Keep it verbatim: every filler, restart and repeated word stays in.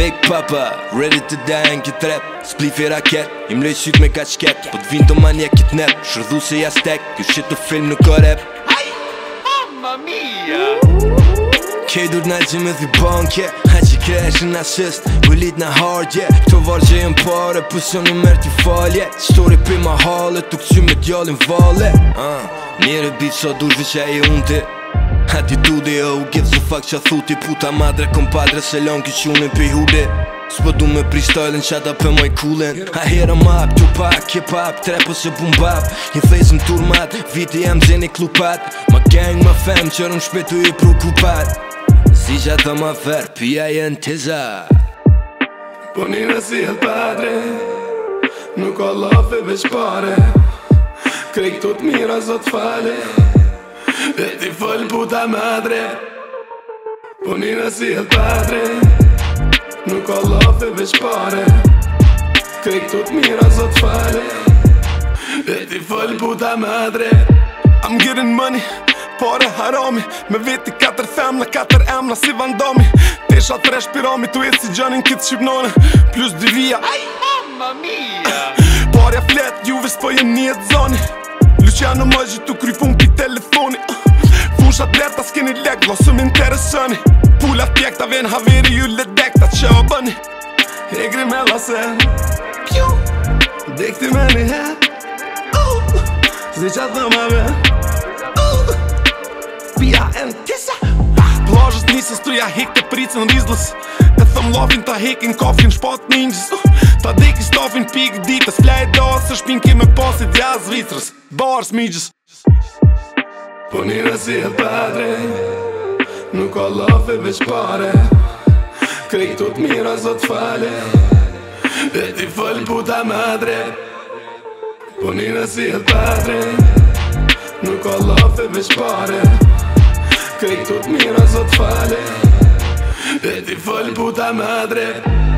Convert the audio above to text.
Big Papa, ready to die në këtë rap. Splifi raket, i mlej syt me kashket. Po t'vin të manje kit nep, shërdhu se jastek. Kjo shit të film nuk ka rap. Ai, mamma mia. Kej dur n'alë që me dhi banke. Ha që kresh në assist, bëllit në hardje. Këto varë që jem pare, pësëm në mërë t'i falje. Story për ma hale, tuk që me t'jallin vale. uh, Njere bit sa dush vëqa e unti. Attitude, oh, gives a fuck qa thuti. Puta madre, kompadre, se lan ki qunin pe hude. S'po du me freestylen, qata për moj coolin. A hera map, Tupac, hip hop, trap ose boom bap. I fejsëm turmat, viti jam zeni klupat. Ma gang, ma fem, qërëm shpetu i prokupat. Si qata ma fer, pia jen tiza. Po nina si el padre, nuk ka lafe veç pare. Krej këto t'mira zot fale, e ti fol puta madre. Po nina si el padre, nuk ka lafe veç pare. Krej këto t'mira zot fale, e ti fol puta madre. I'm getting money, pare harami. Me veti katër femna, katër emna si vandami. Tesha tresh pirami, tu jetë si gjanin kitë shqipnone. Plus dy vija, Ai, mamma mia. parja flet, juve s'po jem njetë zoni. Luciano Maggi tu kry pun pi telefoni. Fushat leta s'keni lek, vlo m'interesoni. Pullat pjekta ven haveri ju le dekta që o bëni. E grimella se Pju Dekti me një het uh, Zi qa thëma ve uh, Pia en tisa Plazhës nisës tu ja hek të pricën rizlës. E thëm lafin ta hekin kafin shpat ninjës uh, Ta deki stafin pik ditës. Plaj dasë shpin ke me pasit jaz vitrës. Bars migjës. Po nina si el padre, nuk ka lafe veç pare. Krej këto t'mira zot fale, e ti fol puta madre. Po nina si el padre, nuk ka lafe veç pare. Krej këto t'mira zot fale, e ti fol puta madre.